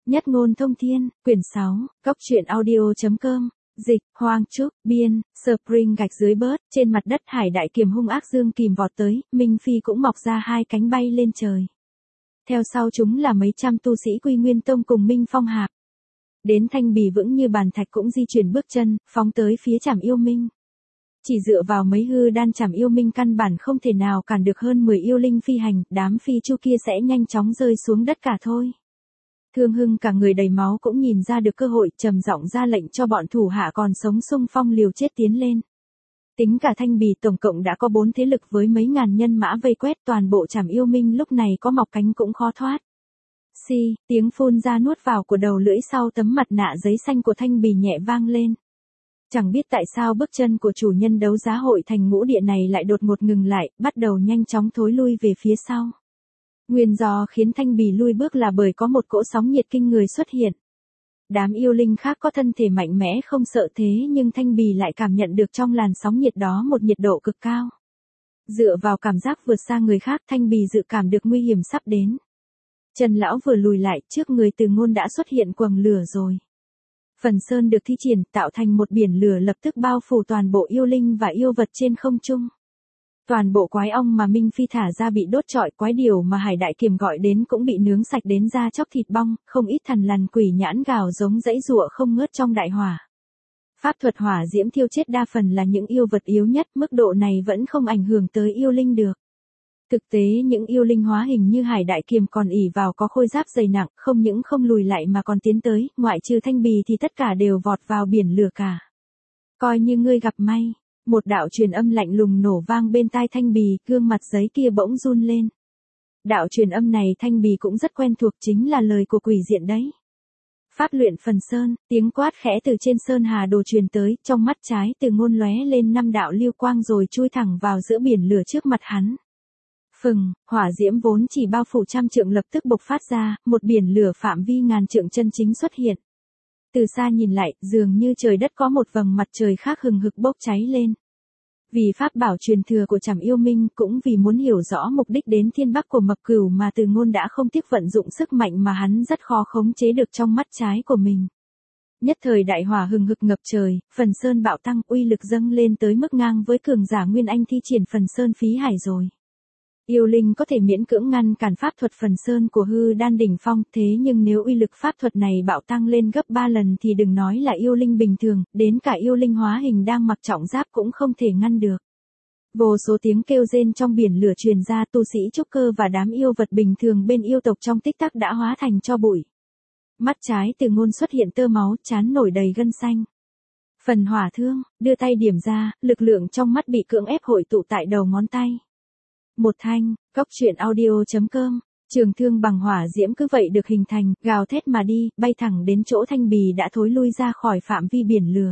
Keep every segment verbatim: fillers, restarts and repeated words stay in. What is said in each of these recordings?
Nhất ngôn thông thiên, quyển sáu, góc truyện audio.com, dịch, Hoang Trúc, biên, Spring gạch dưới bớt, trên mặt đất Hải Đại Kiềm hung ác dương kìm vọt tới, Minh Phi cũng mọc ra hai cánh bay lên trời. Theo sau chúng là mấy trăm tu sĩ Quy Nguyên Tông cùng Minh Phong Hạp. Đến Thanh Bì vững như bàn thạch cũng di chuyển bước chân, phóng tới phía Trảm Yêu Minh. Chỉ dựa vào mấy hư đan Trảm Yêu Minh căn bản không thể nào cản được hơn mười yêu linh phi hành, đám phi chu kia sẽ nhanh chóng rơi xuống đất cả thôi. Thương Hưng cả người đầy máu cũng nhìn ra được cơ hội, trầm giọng ra lệnh cho bọn thủ hạ còn sống xung phong liều chết tiến lên. Tính cả Thanh Bì tổng cộng đã có bốn thế lực với mấy ngàn nhân mã vây quét, toàn bộ Trảm Yêu Minh lúc này có mọc cánh cũng khó thoát. Xi, si, tiếng phun ra nuốt vào của đầu lưỡi sau tấm mặt nạ giấy xanh của Thanh Bì nhẹ vang lên. Chẳng biết tại sao bước chân của chủ nhân đấu giá hội thành ngũ địa này lại đột ngột ngừng lại, bắt đầu nhanh chóng thối lui về phía sau. Nguyên do khiến Thanh Bì lui bước là bởi có một cỗ sóng nhiệt kinh người xuất hiện. Đám yêu linh khác có thân thể mạnh mẽ không sợ thế nhưng Thanh Bì lại cảm nhận được trong làn sóng nhiệt đó một nhiệt độ cực cao. Dựa vào cảm giác vượt xa người khác, Thanh Bì dự cảm được nguy hiểm sắp đến. Trần lão vừa lùi lại, trước người Từ Ngôn đã xuất hiện quầng lửa rồi. Phần sơn được thi triển tạo thành một biển lửa lập tức bao phủ toàn bộ yêu linh và yêu vật trên không trung. Toàn bộ quái ong mà Minh Phi thả ra bị đốt trọi, quái điểu mà Hải Đại Kiềm gọi đến cũng bị nướng sạch đến da chóc thịt bong, không ít thằn lằn quỷ nhãn gào giống dãy giụa không ngớt trong đại hỏa. Pháp thuật hỏa diễm thiêu chết đa phần là những yêu vật yếu nhất, mức độ này vẫn không ảnh hưởng tới yêu linh được. Thực tế những yêu linh hóa hình như Hải Đại Kiềm còn ỷ vào có khôi giáp dày nặng, không những không lùi lại mà còn tiến tới, ngoại trừ Thanh Bì thì tất cả đều vọt vào biển lửa cả. Coi như ngươi gặp may. Một đạo truyền âm lạnh lùng nổ vang bên tai Thanh Bì, gương mặt giấy kia bỗng run lên. Đạo truyền âm này Thanh Bì cũng rất quen thuộc, chính là lời của quỷ diện đấy. Pháp luyện phần sơn, tiếng quát khẽ từ trên sơn hà đồ truyền tới, trong mắt trái Từ Ngôn lóe lên năm đạo lưu quang rồi chui thẳng vào giữa biển lửa trước mặt hắn. Phừng, hỏa diễm vốn chỉ bao phủ trăm trượng lập tức bộc phát ra, một biển lửa phạm vi ngàn trượng chân chính xuất hiện. Từ xa nhìn lại, dường như trời đất có một vầng mặt trời khác hừng hực bốc cháy lên. Vì pháp bảo truyền thừa của Trảm Yêu Minh, cũng vì muốn hiểu rõ mục đích đến thiên bắc của Mập Cửu mà Từ Ngôn đã không tiếc vận dụng sức mạnh mà hắn rất khó khống chế được trong mắt trái của mình. Nhất thời đại hỏa hừng hực ngập trời, phần sơn bạo tăng, uy lực dâng lên tới mức ngang với cường giả Nguyên Anh thi triển phần sơn phí hải rồi. Yêu linh có thể miễn cưỡng ngăn cản pháp thuật phần sơn của hư đan đỉnh phong, thế nhưng nếu uy lực pháp thuật này bạo tăng lên gấp ba lần thì đừng nói là yêu linh bình thường, đến cả yêu linh hóa hình đang mặc trọng giáp cũng không thể ngăn được. Vô số tiếng kêu rên trong biển lửa truyền ra, tu sĩ trúc cơ và đám yêu vật bình thường bên yêu tộc trong tích tắc đã hóa thành tro bụi. Mắt trái Từ Ngôn xuất hiện tơ máu, trán nổi đầy gân xanh. Phần hỏa thương, đưa tay điểm ra, lực lượng trong mắt bị cưỡng ép hội tụ tại đầu ngón tay. Một thanh, góc truyện audio.com, trường thương bằng hỏa diễm cứ vậy được hình thành, gào thét mà đi, bay thẳng đến chỗ Thanh Bì đã thối lui ra khỏi phạm vi biển lửa.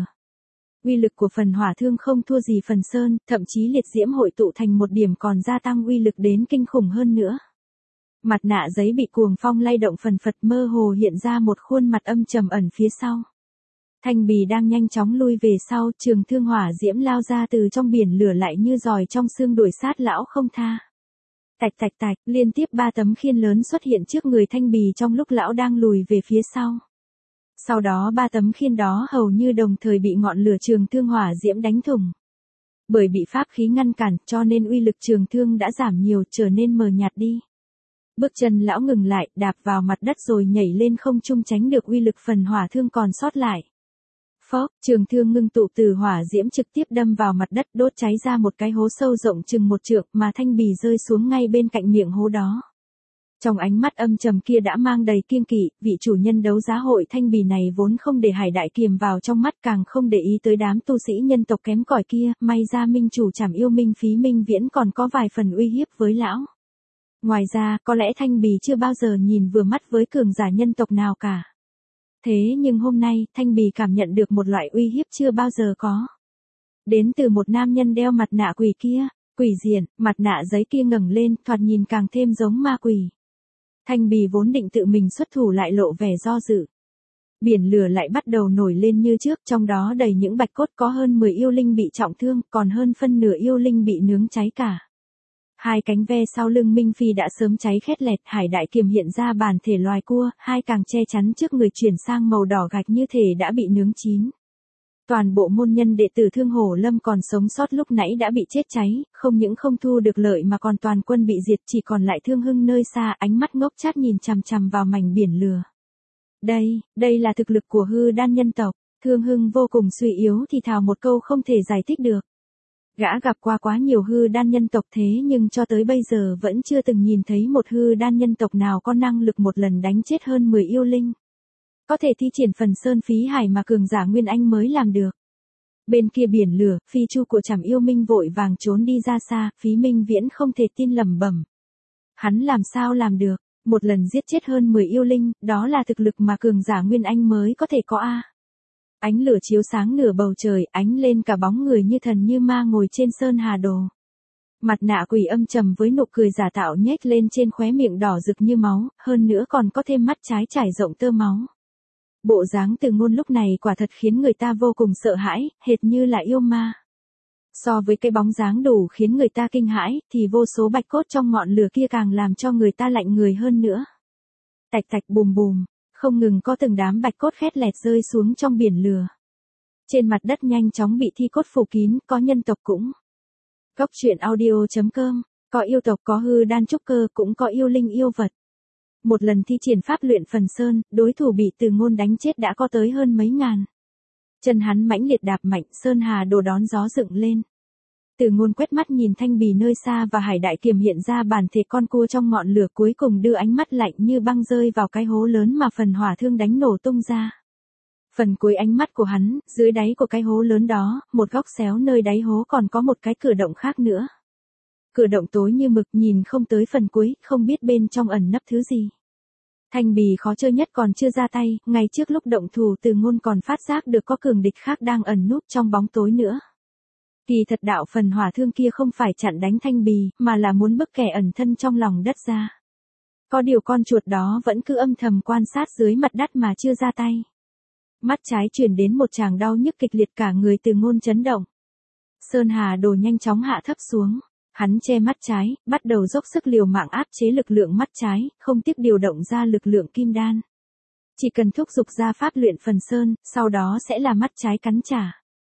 Uy lực của phần hỏa thương không thua gì phần sơn, thậm chí liệt diễm hội tụ thành một điểm còn gia tăng uy lực đến kinh khủng hơn nữa. Mặt nạ giấy bị cuồng phong lay động phần phật, mơ hồ hiện ra một khuôn mặt âm trầm ẩn phía sau. Thanh Bì đang nhanh chóng lui về sau, trường thương hỏa diễm lao ra từ trong biển lửa lại như giòi trong xương đuổi sát lão không tha. Tạch tạch tạch, liên tiếp ba tấm khiên lớn xuất hiện trước người Thanh Bì trong lúc lão đang lùi về phía sau. Sau đó ba tấm khiên đó hầu như đồng thời bị ngọn lửa trường thương hỏa diễm đánh thủng. Bởi bị pháp khí ngăn cản cho nên uy lực trường thương đã giảm nhiều, trở nên mờ nhạt đi. Bước chân lão ngừng lại, đạp vào mặt đất rồi nhảy lên không trung tránh được uy lực phần hỏa thương còn sót lại. Phốc, trường thương ngưng tụ từ hỏa diễm trực tiếp đâm vào mặt đất, đốt cháy ra một cái hố sâu rộng chừng một trượng mà Thanh Bì rơi xuống ngay bên cạnh miệng hố đó. Trong ánh mắt âm trầm kia đã mang đầy kiêng kỵ, vị chủ nhân đấu giá hội Thanh Bì này vốn không để Hải Đại Kiềm vào trong mắt, càng không để ý tới đám tu sĩ nhân tộc kém cỏi kia, may ra minh chủ Trảm Yêu Minh Phí Minh Viễn còn có vài phần uy hiếp với lão. Ngoài ra, có lẽ Thanh Bì chưa bao giờ nhìn vừa mắt với cường giả nhân tộc nào cả. Thế nhưng hôm nay, Thanh Bì cảm nhận được một loại uy hiếp chưa bao giờ có. Đến từ một nam nhân đeo mặt nạ quỷ kia, quỷ diện, mặt nạ giấy kia ngẩng lên, thoạt nhìn càng thêm giống ma quỷ. Thanh Bì vốn định tự mình xuất thủ lại lộ vẻ do dự. Biển lửa lại bắt đầu nổi lên như trước, trong đó đầy những bạch cốt, có hơn mười yêu linh bị trọng thương, còn hơn phân nửa yêu linh bị nướng cháy cả. Hai cánh ve sau lưng Minh Phi đã sớm cháy khét lẹt, hải đại kiềm hiện ra bản thể loài cua, hai càng che chắn trước người chuyển sang màu đỏ gạch như thể đã bị nướng chín. Toàn bộ môn nhân đệ tử Thương Hổ Lâm còn sống sót lúc nãy đã bị chết cháy, không những không thu được lợi mà còn toàn quân bị diệt, chỉ còn lại Thương Hưng nơi xa, ánh mắt ngốc chát nhìn chằm chằm vào mảnh biển lửa. Đây, đây là thực lực của hư đan nhân tộc. Thương Hưng vô cùng suy yếu thì thào một câu không thể giải thích được. Gã gặp qua quá nhiều hư đan nhân tộc thế nhưng cho tới bây giờ vẫn chưa từng nhìn thấy một hư đan nhân tộc nào có năng lực một lần đánh chết hơn mười yêu linh. Có thể thi triển phần sơn phí hải mà cường giả Nguyên Anh mới làm được. Bên kia biển lửa, phi chu của Trảm Yêu Minh vội vàng trốn đi ra xa, Phí Minh Viễn không thể tin lẩm bẩm. Hắn làm sao làm được, một lần giết chết hơn mười yêu linh, đó là thực lực mà cường giả Nguyên Anh mới có thể có a. Ánh lửa chiếu sáng nửa bầu trời, ánh lên cả bóng người như thần như ma ngồi trên sơn hà đồ. Mặt nạ quỷ âm trầm với nụ cười giả tạo nhếch lên trên khóe miệng đỏ rực như máu, hơn nữa còn có thêm mắt trái trải rộng tơ máu. Bộ dáng Từ Ngôn lúc này quả thật khiến người ta vô cùng sợ hãi, hệt như là yêu ma. So với cái bóng dáng đủ khiến người ta kinh hãi, thì vô số bạch cốt trong ngọn lửa kia càng làm cho người ta lạnh người hơn nữa. Tạch tạch bùm bùm, không ngừng có từng đám bạch cốt khét lẹt rơi xuống trong biển lửa. Trên mặt đất nhanh chóng bị thi cốt phủ kín, có nhân tộc cũng. Góc truyện audio chấm com, có yêu tộc có hư đan trúc cơ cũng có yêu linh yêu vật. Một lần thi triển pháp luyện phần sơn, đối thủ bị Từ Ngôn đánh chết đã có tới hơn mấy ngàn. Chân hắn mãnh liệt đạp mạnh, sơn hà đồ đón gió dựng lên. Từ Ngôn quét mắt nhìn thanh bì nơi xa và hải đại kiềm hiện ra bản thể con cua trong ngọn lửa, cuối cùng đưa ánh mắt lạnh như băng rơi vào cái hố lớn mà phần hỏa thương đánh nổ tung ra. Phần cuối ánh mắt của hắn, dưới đáy của cái hố lớn đó, một góc xéo nơi đáy hố còn có một cái cửa động khác nữa. Cửa động tối như mực, nhìn không tới phần cuối, không biết bên trong ẩn nấp thứ gì. Thanh bì khó chơi nhất còn chưa ra tay, ngay trước lúc động thủ Từ Ngôn còn phát giác được có cường địch khác đang ẩn núp trong bóng tối nữa. Kỳ thật đạo phần hỏa thương kia không phải chặn đánh thanh bì, mà là muốn bức kẻ ẩn thân trong lòng đất ra. Có điều con chuột đó vẫn cứ âm thầm quan sát dưới mặt đất mà chưa ra tay. Mắt trái truyền đến một tràng đau nhức kịch liệt, cả người Từ Ngôn chấn động. Sơn hà đồ nhanh chóng hạ thấp xuống. Hắn che mắt trái, bắt đầu dốc sức liều mạng áp chế lực lượng mắt trái, không tiếc điều động ra lực lượng kim đan. Chỉ cần thúc giục ra pháp luyện phần sơn, sau đó sẽ là mắt trái cắn trả.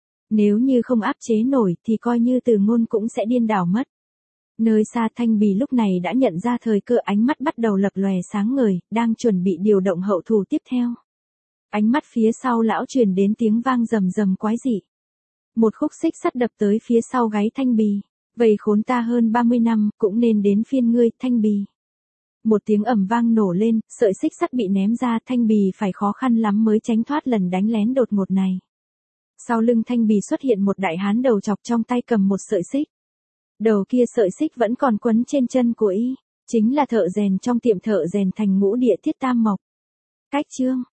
Nếu như không áp chế nổi thì coi như Từ Ngôn cũng sẽ điên đảo mất. Nơi xa thanh bì lúc này đã nhận ra thời cơ, ánh mắt bắt đầu lập lòe sáng ngời, đang chuẩn bị điều động hậu thủ tiếp theo. Ánh mắt phía sau lão truyền đến tiếng vang rầm rầm quái dị. Một khúc xích sắt đập tới phía sau gáy thanh bì. Vậy khốn ta hơn ba mươi năm, cũng nên đến phiên ngươi, thanh bì. Một tiếng ầm vang nổ lên, sợi xích sắt bị ném ra, thanh bì phải khó khăn lắm mới tránh thoát lần đánh lén đột ngột này. Sau lưng thanh bì xuất hiện một đại hán đầu chọc, trong tay cầm một sợi xích. Đầu kia sợi xích vẫn còn quấn trên chân của y, chính là thợ rèn trong tiệm thợ rèn Thành Ngũ Địa Thiết Tam Mộc. Cách chương